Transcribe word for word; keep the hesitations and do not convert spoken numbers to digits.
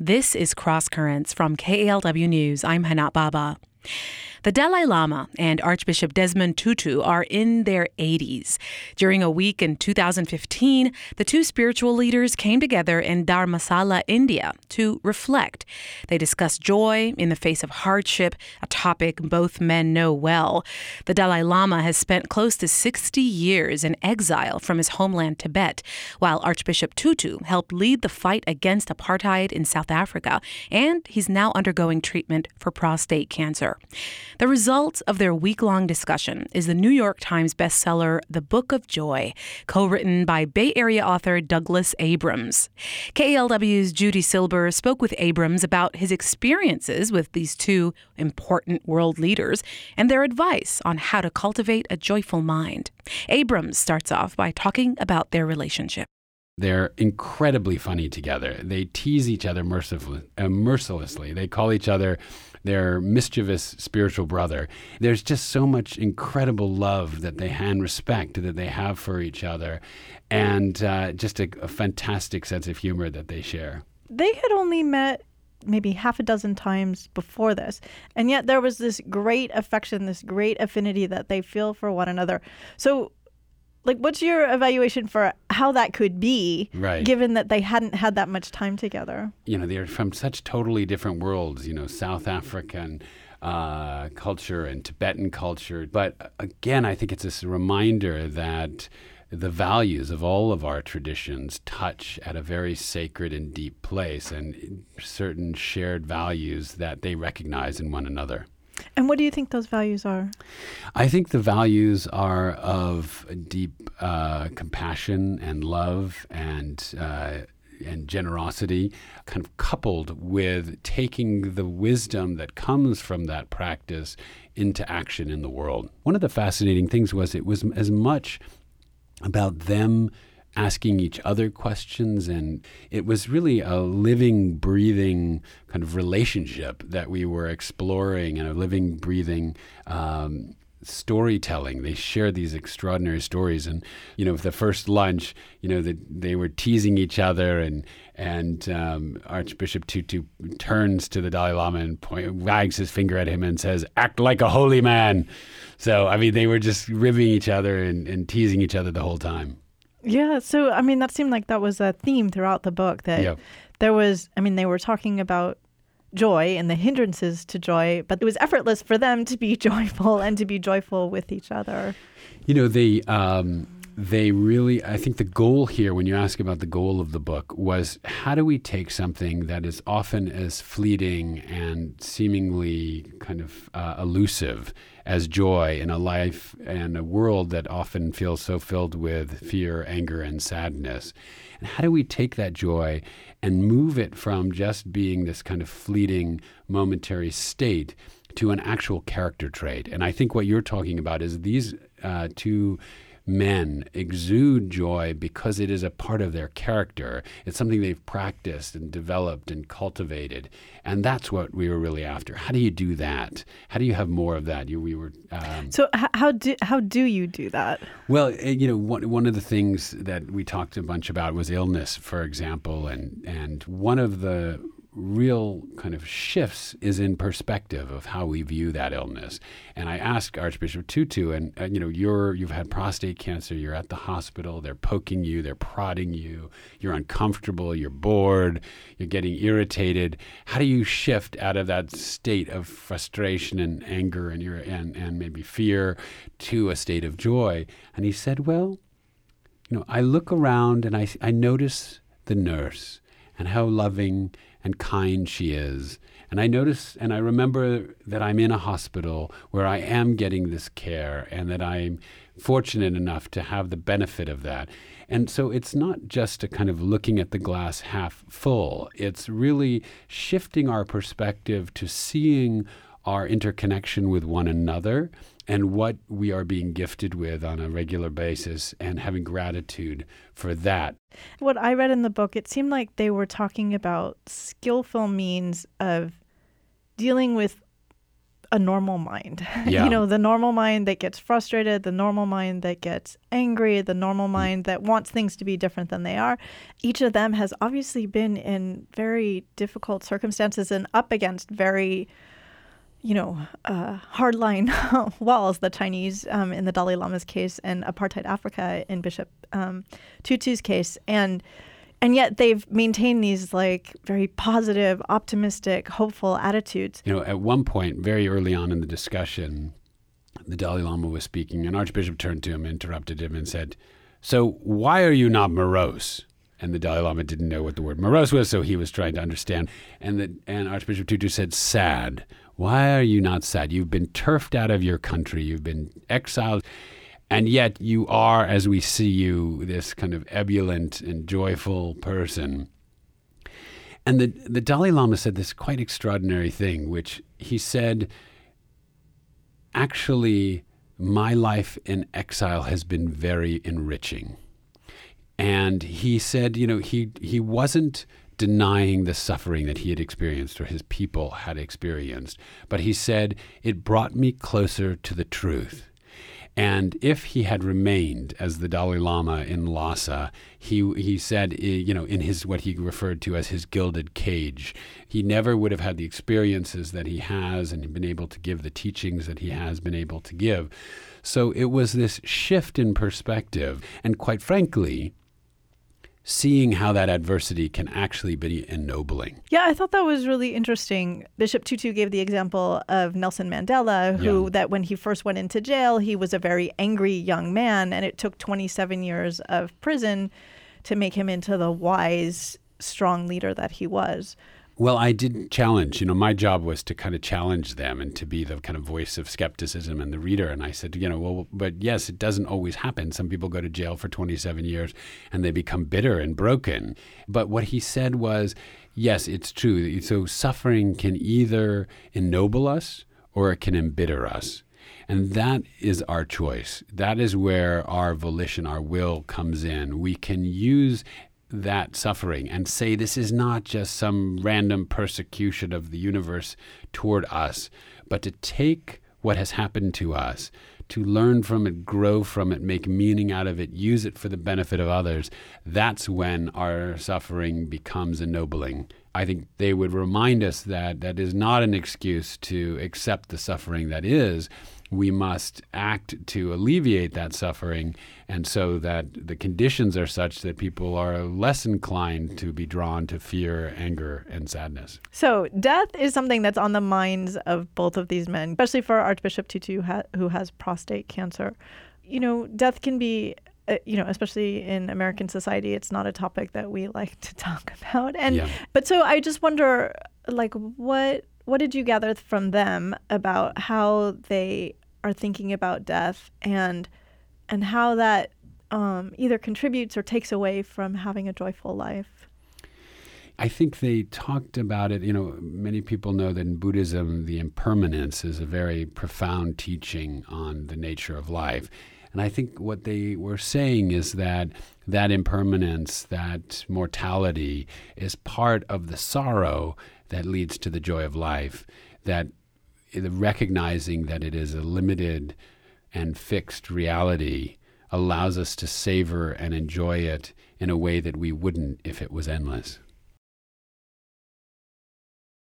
This is Cross Currents from K A L W News. I'm Hana Baba. The Dalai Lama and Archbishop Desmond Tutu are in their eighties. During a week in two thousand fifteen, the two spiritual leaders came together in Dharamsala, India, to reflect. They discussed joy in the face of hardship, a topic both men know well. The Dalai Lama has spent close to sixty years in exile from his homeland Tibet, while Archbishop Tutu helped lead the fight against apartheid in South Africa, and he's now undergoing treatment for prostate cancer. The result of their week-long discussion is the New York Times bestseller, The Book of Joy, co-written by Bay Area author Douglas Abrams. K A L W's Judy Silber spoke with Abrams about his experiences with these two important world leaders and their advice on how to cultivate a joyful mind. Abrams starts off by talking about their relationship. They're incredibly funny together. They tease each other mercifully, uh, mercilessly. They call each other their mischievous spiritual brother. There's just so much incredible love that they and respect that they have for each other, and uh, just a, a fantastic sense of humor that they share. They had only met maybe half a dozen times before this, and yet there was this great affection, this great affinity that they feel for one another. So, like, what's your evaluation for how that could be, right, given that they hadn't had that much time together? You know, they're from such totally different worlds, you know, South African uh, culture and Tibetan culture. But again, I think it's this reminder that the values of all of our traditions touch at a very sacred and deep place, and certain shared values that they recognize in one another. And what do you think those values are? I think the values are of deep uh, compassion and love and uh, and generosity, kind of coupled with taking the wisdom that comes from that practice into action in the world. One of the fascinating things was it was as much about them asking each other questions, and it was really a living, breathing kind of relationship that we were exploring, and a living, breathing um, storytelling. They shared these extraordinary stories, and you know, the first lunch, you know, the, they were teasing each other, and and um, Archbishop Tutu turns to the Dalai Lama and point, wags his finger at him and says, "Act like a holy man." So I mean, they were just ribbing each other and, and teasing each other the whole time. Yeah, so, I mean, that seemed like that was a theme throughout the book, that Yep. there was, I mean, they were talking about joy and the hindrances to joy, but it was effortless for them to be joyful and to be joyful with each other. You know, they um, they really, I think the goal here, when you ask about the goal of the book, was how do we take something that is often as fleeting and seemingly kind of uh, elusive as joy in a life and a world that often feels so filled with fear, anger, and sadness. And how do we take that joy and move it from just being this kind of fleeting, momentary state to an actual character trait? And I think what you're talking about is these uh, two men exude joy because it is a part of their character. It's something they've practiced and developed and cultivated. And that's what we were really after. How do you do that? How do you have more of that? You, we were. Um, so h- how do how do you do that? Well, you know, one one of the things that we talked a bunch about was illness, for example, and and one of the real kind of shifts is in perspective of how we view that illness. And I asked Archbishop Tutu, and uh, you know, you're you've had prostate cancer, you're at the hospital, they're poking you, they're prodding you, you're uncomfortable, you're bored, you're getting irritated. How do you shift out of that state of frustration and anger and ir- and and maybe fear to a state of joy? And he said, well, you know, I look around and I I notice the nurse and how loving and kind she is. And I notice and I remember that I'm in a hospital where I am getting this care and that I'm fortunate enough to have the benefit of that. And so it's not just a kind of looking at the glass half full. It's really shifting our perspective to seeing our interconnection with one another and what we are being gifted with on a regular basis, and having gratitude for that. What I read in the book, it seemed like they were talking about skillful means of dealing with a normal mind. Yeah. You know, the normal mind that gets frustrated, the normal mind that gets angry, the normal mind that wants things to be different than they are. Each of them has obviously been in very difficult circumstances and up against very, you know, uh, hardline walls, the Chinese um, in the Dalai Lama's case and apartheid Africa in Bishop um, Tutu's case. And And yet they've maintained these like very positive, optimistic, hopeful attitudes. You know, at one point, very early on in the discussion, the Dalai Lama was speaking, and Archbishop turned to him, interrupted him, and said, "So why are you not morose?" And the Dalai Lama didn't know what the word morose was, so he was trying to understand. And the, and Archbishop Tutu said, "Sad. Why are you not sad? You've been turfed out of your country. You've been exiled. And yet you are, as we see you, this kind of ebullient and joyful person." And the, the Dalai Lama said this quite extraordinary thing, which he said, "Actually, my life in exile has been very enriching." And he said, you know, he he wasn't denying the suffering that he had experienced or his people had experienced, but he said, "It brought me closer to the truth." And if he had remained as the Dalai Lama in Lhasa, he he said, you know, in his what he referred to as his gilded cage, he never would have had the experiences that he has and been able to give the teachings that he has been able to give. So it was this shift in perspective. And quite frankly, seeing how that adversity can actually be ennobling. Yeah, I thought that was really interesting. Bishop Tutu gave the example of Nelson Mandela, who Yeah. that when he first went into jail, he was a very angry young man, and it took twenty-seven years of prison to make him into the wise, strong leader that he was. Well, I did challenge, you know, my job was to kind of challenge them and to be the kind of voice of skepticism and the reader. And I said, you know, well, but yes, it doesn't always happen. Some people go to jail for twenty-seven years and they become bitter and broken. But what he said was, yes, it's true. So suffering can either ennoble us or it can embitter us. And that is our choice. That is where our volition, our will comes in. We can use that suffering and say this is not just some random persecution of the universe toward us, but to take what has happened to us, to learn from it, grow from it, make meaning out of it, use it for the benefit of others. That's when our suffering becomes ennobling. I think they would remind us that that is not an excuse to accept the suffering that is. We must act to alleviate that suffering, and so that the conditions are such that people are less inclined to be drawn to fear, anger, and sadness. So death is something that's on the minds of both of these men, especially for Archbishop Tutu, who has prostate cancer. You know, death can be, uh, you know, especially in American society, it's not a topic that we like to talk about. And Yeah. But so I just wonder, like, what what did you gather from them about how they are thinking about death and and how that um, either contributes or takes away from having a joyful life? I think they talked about it. You know, many people know that in Buddhism, the impermanence is a very profound teaching on the nature of life. And I think what they were saying is that that impermanence, that mortality, is part of the sorrow that leads to the joy of life, that the recognizing that it is a limited and fixed reality allows us to savor and enjoy it in a way that we wouldn't if it was endless.